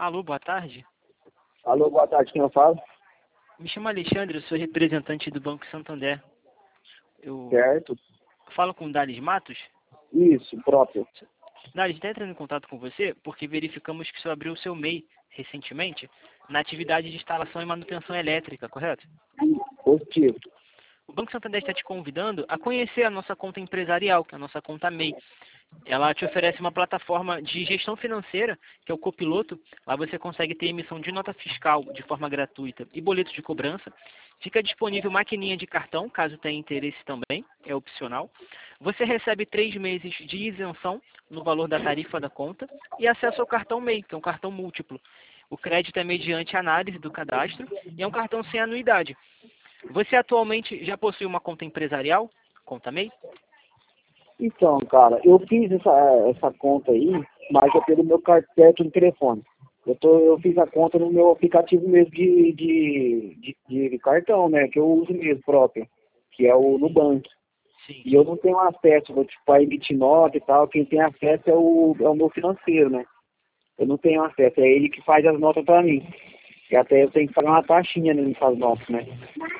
Alô, boa tarde. Alô, boa tarde, quem eu falo? Me chamo Alexandre, eu sou representante do Banco Santander. Eu Certo? falo com o Dales Matos. Isso, próprio. Dales, está entrando em contato com você porque verificamos que você abriu o seu MEI recentemente na atividade de instalação e manutenção elétrica, correto? Positivo. O Banco Santander está te convidando a conhecer a nossa conta empresarial, que é a nossa conta MEI. Ela te oferece uma plataforma de gestão financeira, que é o Copiloto. Lá você consegue ter emissão de nota fiscal de forma gratuita e boletos de cobrança. Fica disponível maquininha de cartão, caso tenha interesse também, é opcional. Você recebe 3 meses de isenção no valor da tarifa da conta e acesso ao cartão MEI, que é um cartão múltiplo. O crédito é mediante análise do cadastro e é um cartão sem anuidade. Você atualmente já possui uma conta empresarial, conta MEI? Então, cara, eu fiz essa conta aí, mas é pelo meu cartão de telefone. Eu fiz a conta no meu aplicativo mesmo de cartão, né? Que eu uso mesmo próprio, que é o Nubank. Sim. E eu não tenho acesso, tipo, a emitir nota e tal. Quem tem acesso é o meu financeiro, né? Eu não tenho acesso, é ele que faz as notas pra mim. E até eu tenho que pagar uma taxinha nessas notas, né?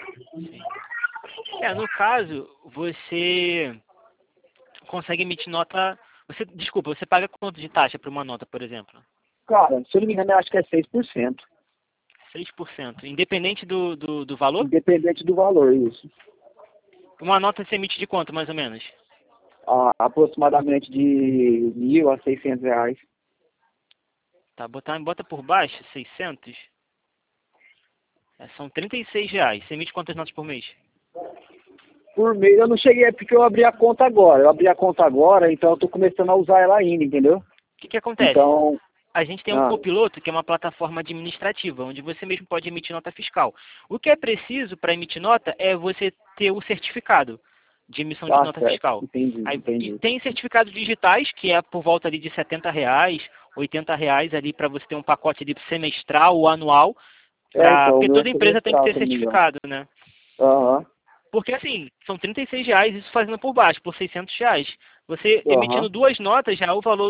No caso, você consegue emitir nota. Desculpa, você paga quanto de taxa para uma nota, por exemplo? Cara, se eu não me engano, eu acho que é 6%. 6%. Independente do valor? Independente do valor, isso. Uma nota se emite de quanto, mais ou menos? Aproximadamente de 1.000 a 600 reais. Tá, bota por baixo, 600. São R$ 36. Você emite quantas notas por mês? Por mês eu não cheguei, é porque eu abri a conta agora. Eu abri a conta agora, então eu tô começando a usar ela ainda, entendeu? O que acontece? Então, A gente tem um copiloto, que é uma plataforma administrativa, onde você mesmo pode emitir nota fiscal. O que é preciso para emitir nota é você ter o certificado de emissão de nota certo. fiscal. E Entendi. tem certificados digitais, que é por volta ali de R$ 70, R$ 80 ali para você ter um pacote de semestral ou anual, Então, o porque meu é toda empresa tem que semestral, ter se não me engano. certificado, né? Aham, Porque assim, são R$ 36, isso fazendo por baixo, por R$ 600. Você emitindo aham. duas notas já é o valor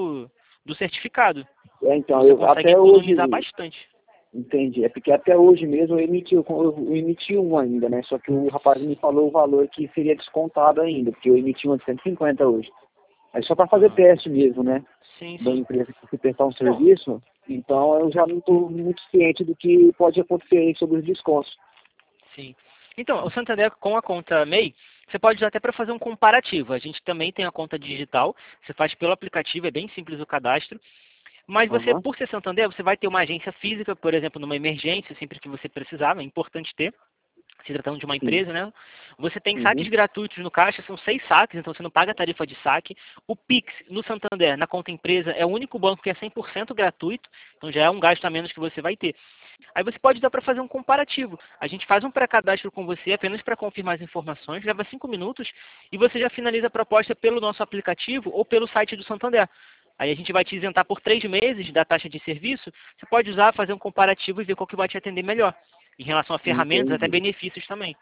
do certificado. Então, Você eu consegue até economizar hoje, bastante. entendi. É porque até hoje mesmo eu emiti um ainda, né? Só que o rapaz me falou o valor que seria descontado ainda, porque eu emiti um de 150 hoje. É só para fazer teste mesmo, né? Sim, Da sim. empresa que prestar um Bom, serviço, então eu já não estou muito ciente do que pode acontecer aí sobre os descontos. sim. Então, o Santander com a conta MEI, você pode usar até para fazer um comparativo. A gente também tem a conta digital, você faz pelo aplicativo, é bem simples o cadastro. Mas você, Aham, por ser Santander, você vai ter uma agência física, por exemplo, numa emergência, sempre que você precisar, é importante ter, se tratando de uma sim. empresa, né? Você tem saques Uhum. gratuitos no caixa, são 6 saques, então você não paga tarifa de saque. O Pix, no Santander, na conta empresa, é o único banco que é 100% gratuito, então já é um gasto a menos que você vai ter. Aí você pode usar para fazer um comparativo. A gente faz um pré-cadastro com você apenas para confirmar as informações, leva 5 minutos e você já finaliza a proposta pelo nosso aplicativo ou pelo site do Santander. Aí a gente vai te isentar por 3 meses da taxa de serviço. Você pode usar, fazer um comparativo e ver qual que vai te atender melhor. Em relação a ferramentas, até Entendi. benefícios também.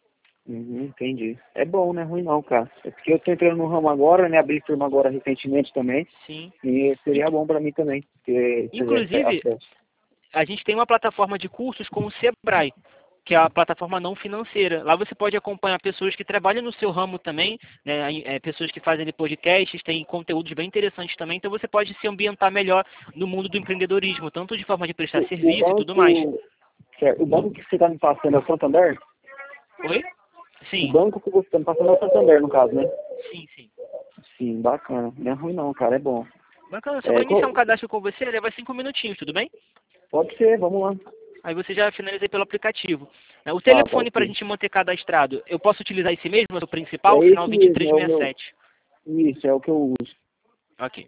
Entendi. É bom, né? Ruim não, cara. É porque eu tô entrando no ramo agora, né? Abri firma agora recentemente também. Sim. E seria Inclu- bom para mim também ter Inclusive, acesso. a gente tem uma plataforma de cursos com o Sebrae, que é a plataforma não financeira. Lá você pode acompanhar pessoas que trabalham no seu ramo também, né, pessoas que fazem ali podcasts, tem conteúdos bem interessantes também, então você pode se ambientar melhor no mundo do empreendedorismo, tanto de forma de prestar O serviço e tudo mais. banco, o banco que você está me passando é o Santander? Oi? O Sim, banco que você está me passando é o Santander, no caso, né? sim, sim. Sim, bacana. Não é ruim não, cara. É bom. Bacana, só vou É, iniciar um cadastro com você, leva 5 minutinhos, tudo bem? pode ser, vamos lá. Aí você já finaliza pelo aplicativo. O Tá, telefone pode para a ser. gente manter cadastrado, eu posso utilizar esse mesmo, é o É principal, final esse mesmo, é o meu. 2367. Isso, é o que eu uso. Ok.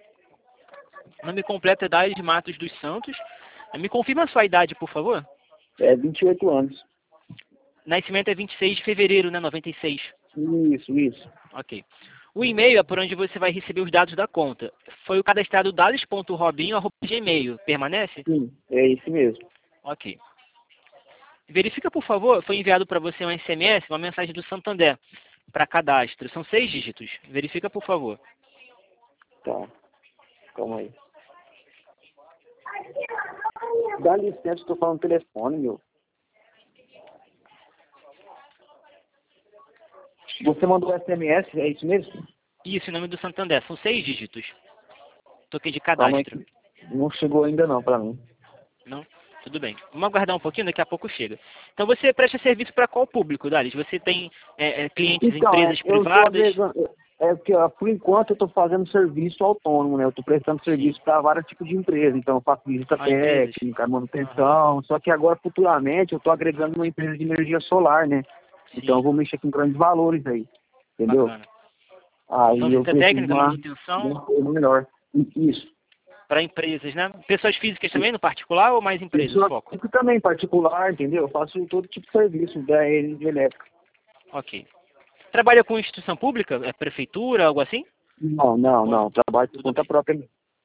Nome completo é Daires Matos dos Santos. Me confirma a sua idade, por favor. É 28 anos. Nascimento é 26 de fevereiro, né? 96. Isso. Ok. O e-mail é por onde você vai receber os dados da conta. Foi o cadastrado dales.robinho@gmail. Permanece? Sim, é esse mesmo. Ok. Verifica, por favor, foi enviado para você um SMS, uma mensagem do Santander, para cadastro. São 6 dígitos. Verifica, por favor. Tá, calma aí. Dá licença, eu tô falando no telefone, meu. Você mandou SMS, é isso mesmo? Isso, em nome do Santander. São 6 dígitos. Toque de Calma aí. cadastro. Não chegou ainda não pra mim. Não? Tudo bem. Vamos aguardar um pouquinho, daqui a pouco chega. Então você presta serviço para qual público, Dales? Você tem clientes, Então, empresas eu tô privadas? agregando, porque ó, por enquanto eu tô fazendo serviço autônomo, né? Eu tô prestando serviço para vários tipos de empresas. Então eu faço visita Empresas? técnica, manutenção. Só que agora, futuramente, eu tô agregando uma empresa de energia solar, né? Então eu Sim, vou mexer com grandes valores aí, entendeu? bacana. Então Aí eu visita preciso de técnica, de manutenção uma coisa melhor. Isso. para empresas, né? Pessoas físicas também, no particular, ou mais empresas, Isso o foco? aqui também particular, entendeu? Eu faço todo tipo de serviço da energia elétrica. Ok. Trabalha com instituição pública? É prefeitura, algo assim? Não, não, Ou não? não. Trabalho por Tudo conta bem. própria.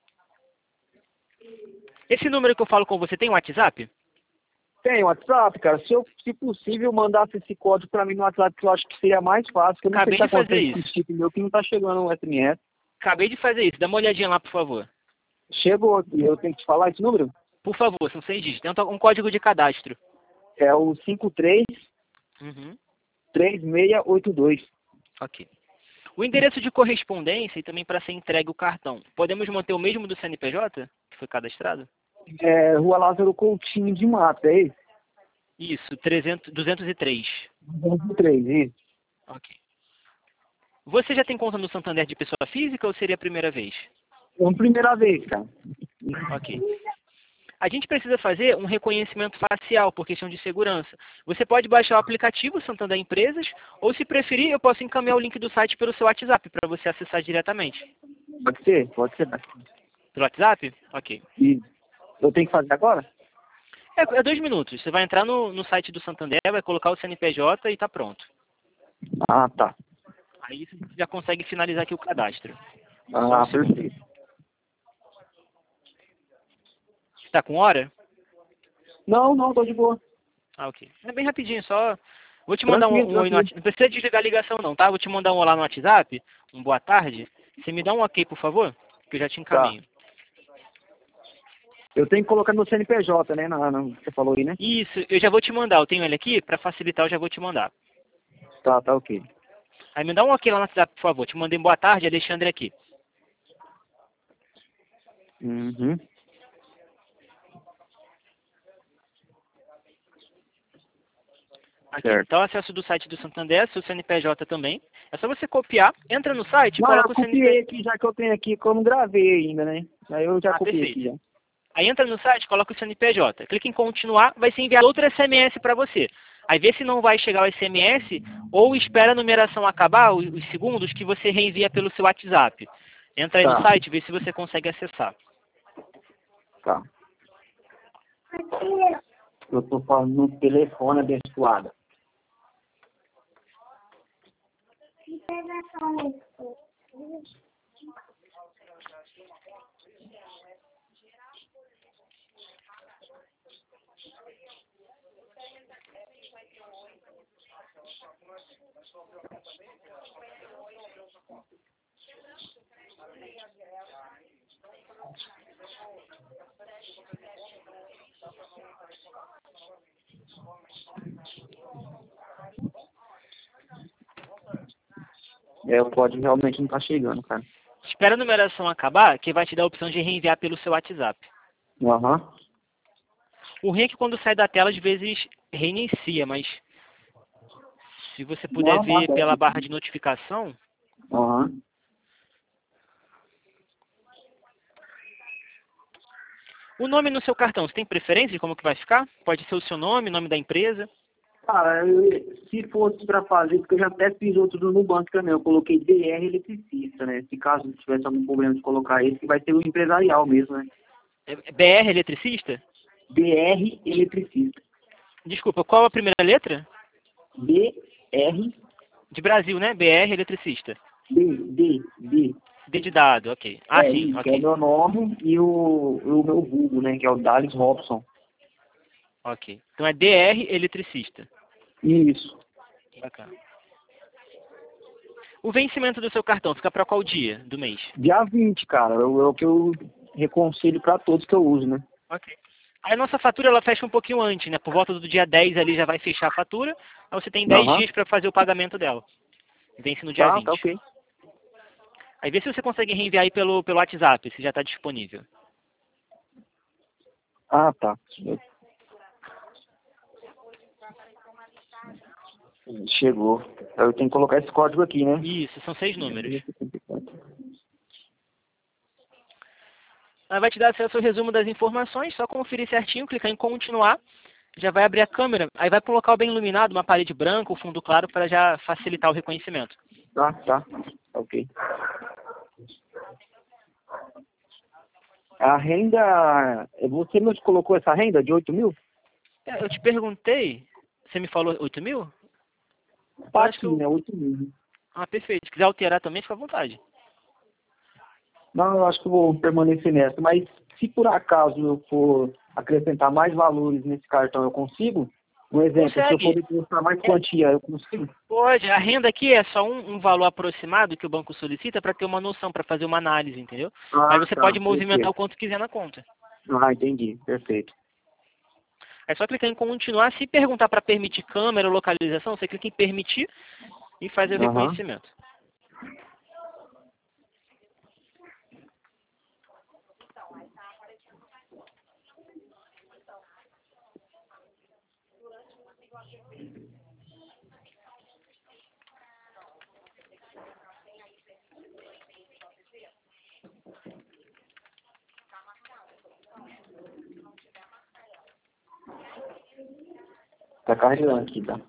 Esse número que eu falo com você tem um WhatsApp? Tem WhatsApp, cara. Se possível, mandasse esse código pra mim no WhatsApp, que eu acho que seria mais fácil, que eu não sei Acabei se de fazer acontece com esse isso. tipo meu que não tá chegando no SMS. Acabei de fazer isso. Dá uma olhadinha lá, por favor. Chegou aqui, eu tenho que te falar esse número? Por favor, são 6 dígitos. Tem um código de cadastro. É o Uhum. 533682. Ok. O endereço de correspondência e também para ser entregue o cartão. Podemos manter o mesmo do CNPJ, que foi cadastrado? É Rua Lázaro Coutinho de Mata, é isso? Isso, 203. 203, isso. Ok. Você já tem conta no Santander de pessoa física ou seria a primeira vez? É a primeira vez, cara. Ok. A gente precisa fazer um reconhecimento facial por questão de segurança. Você pode baixar o aplicativo Santander Empresas ou, se preferir, eu posso encaminhar o link do site pelo seu WhatsApp para você acessar diretamente. Pode ser? Pode ser. Pelo WhatsApp? Ok. E eu tenho que fazer agora? É 2 minutos. Você vai entrar no site do Santander, vai colocar o CNPJ e está pronto. Ah, tá. Aí você já consegue finalizar aqui o cadastro. Só um Ah, segundo. perfeito. Está com hora? Não, não, tô de boa. Ah, ok. É bem rapidinho, só. Vou te mandar Tranquilo, um oi no tranquilo. WhatsApp. Não precisa desligar a ligação não, tá? Vou te mandar um olá no WhatsApp, um boa tarde. Você me dá um ok, por favor? Que eu já te Tá. encaminho. Eu tenho que colocar no CNPJ, né? Você falou aí, né? Isso, eu já vou te mandar. Eu tenho ele aqui, para facilitar eu já vou te mandar. Tá, tá ok. Aí me dá um ok lá no WhatsApp, por favor. Te mandei um boa tarde, Alexandre aqui. Uhum. Aqui. Certo. Então, acesso do site do Santander, seu CNPJ também. É só você copiar, entra no site e Não, eu coloca o copiei CNPJ. aqui, já que eu tenho aqui, que eu não gravei ainda, né? Aí eu já Ah, copiei aqui, perfeito. já. Aí entra no site, coloca o CNPJ. Clica em continuar, vai ser enviado outro SMS para você. Aí vê se não vai chegar o SMS ou espera a numeração acabar, os segundos, que você reenvia pelo seu WhatsApp. Entra aí no Tá, site, vê se você consegue acessar. tá. Eu tô falando no telefone abençoado. É, o código realmente não tá chegando, cara. Espera a numeração acabar, que vai te dar a opção de reenviar pelo seu WhatsApp. Aham. O ruim é que quando sai da tela, às vezes reinicia, mas se você puder Não, tá ver pela certo. barra de notificação, Aham. o nome no seu cartão, você tem preferência de como que vai ficar? Pode ser o seu nome, nome da empresa. Cara, se fosse pra fazer, porque eu já até fiz outro no banco também, eu coloquei BR eletricista, né? Se caso tivesse algum problema de colocar esse, que vai ser o empresarial mesmo, né? É BR Eletricista? BR eletricista. Desculpa, qual a primeira letra? BR, De Brasil, né? BR Eletricista. D. D de dado, ok. Ah, É sim, isso, que é o ok. meu nome e o meu vulgo, né? Que é o Dales Robson. Ok. Então é DR Eletricista. Isso. Bacana. O vencimento do seu cartão fica para qual dia do mês? Dia 20, cara. É o que eu reconselho pra todos que eu uso, né? Ok. Aí a nossa fatura ela fecha um pouquinho antes, né? Por volta do dia 10 ali já vai fechar a fatura. Aí você tem 10 Aham. dias para fazer o pagamento dela. Vence no dia Tá, 20. tá ok. Aí vê se você consegue reenviar aí pelo WhatsApp, se já está disponível. Ah, tá. Chegou. Eu tenho que colocar esse código aqui, né? Isso, são 6 números. Aí vai te dar acesso ao resumo das informações, só conferir certinho, clicar em continuar, já vai abrir a câmera, aí vai para um local bem iluminado, uma parede branca, um fundo claro, para já facilitar o reconhecimento. Tá, tá. Ok. A renda, você me colocou essa renda de 8 mil? Eu te perguntei, você me falou 8 mil? Eu Tá acho que aqui, eu... né? 8 mil. Ah, perfeito. Se quiser alterar também, fica à vontade. Não, eu acho que eu vou permanecer nessa. Mas se por acaso eu for acrescentar mais valores nesse cartão, eu consigo? Um exemplo, se eu for Consegue. depositar mais quantia, eu consigo? Pode. A renda aqui é só um valor aproximado que o banco solicita para ter uma noção, para fazer uma análise, entendeu? Mas Ah, você tá. pode movimentar Perfeito. o quanto quiser na conta. Ah, entendi. Perfeito. É só clicar em continuar. Se perguntar para permitir câmera ou localização, você clica em permitir e faz o Aham. reconhecimento. Tá carregando aqui, tá?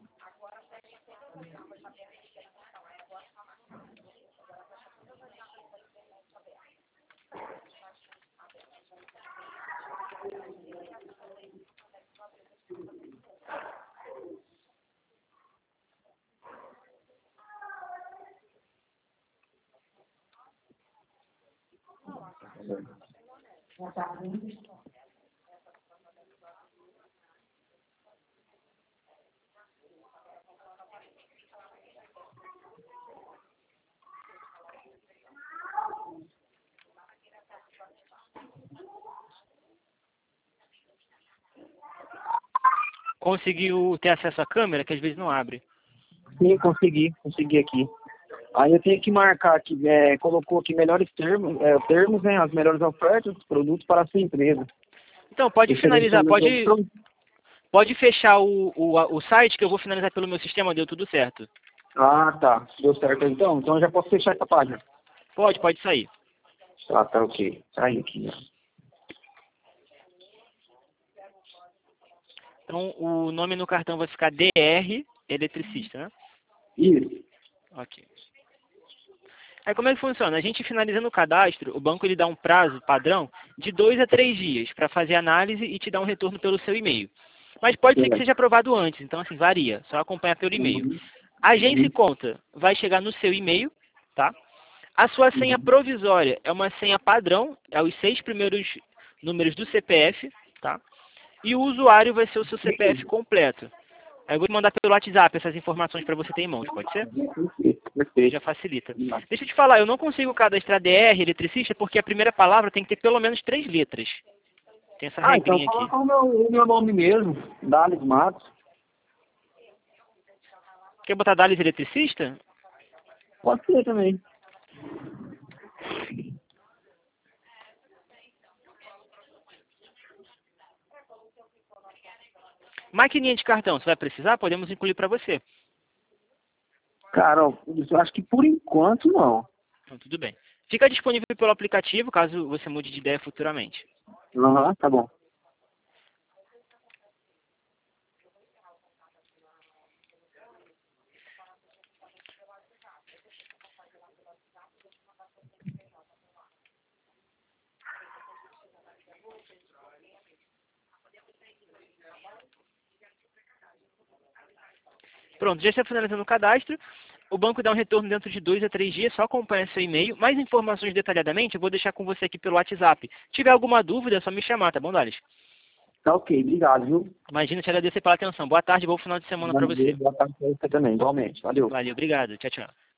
Conseguiu ter acesso à câmera, que às vezes não abre. Sim, consegui aqui. Aí eu tenho que marcar aqui, colocou aqui melhores termos, né, as melhores ofertas, produtos para a sua empresa. Então, pode Eu finalizar, seleciono aqui, pode fechar o site que eu vou finalizar pelo meu sistema, deu tudo certo. Ah, tá. Deu certo então. Então eu já posso fechar essa página. Pode sair. Ah, tá ok. Sai aqui, né? Então, o nome no cartão vai ficar DR Eletricista, né? Isso. Ok. Aí como é que funciona? A gente finalizando o cadastro, o banco ele dá um prazo padrão de 2 a 3 dias para fazer análise e te dar um retorno pelo seu e-mail. Mas pode ser que Certo. seja aprovado antes, então assim, varia, só acompanha pelo e-mail. Uhum. A agência e Uhum. conta vai chegar no seu e-mail, tá? A sua senha Uhum. provisória é uma senha padrão, é os 6 primeiros números do CPF, tá? E o usuário vai ser o seu CPF completo. Aí eu vou te mandar pelo WhatsApp essas informações para você ter em mãos, pode ser? Perfeito. Aí já Perfeito. facilita. Deixa eu te falar, eu não consigo cadastrar DR, eletricista, porque a primeira palavra tem que ter pelo menos 3 letras. Tem essa Ah, então regrinha aqui. coloca o meu nome mesmo, Dales Matos. Quer botar Dales eletricista? Pode ser também. Maquininha de cartão, você vai precisar? Podemos incluir para você. Cara, ó, eu acho que por enquanto não. Então, tudo bem. Fica disponível pelo aplicativo, caso você mude de ideia futuramente. Aham, tá bom. Pronto, já está finalizando o cadastro. O banco dá um retorno dentro de 2 a 3 dias, só acompanha seu e-mail. Mais informações detalhadamente eu vou deixar com você aqui pelo WhatsApp. Se tiver alguma dúvida, é só me chamar, tá bom, Dales? Tá ok, obrigado, viu? Imagina te agradecer pela atenção. Boa tarde, bom final de semana para você. Boa tarde pra você também, igualmente. Valeu. Valeu, obrigado. Tchau, tchau.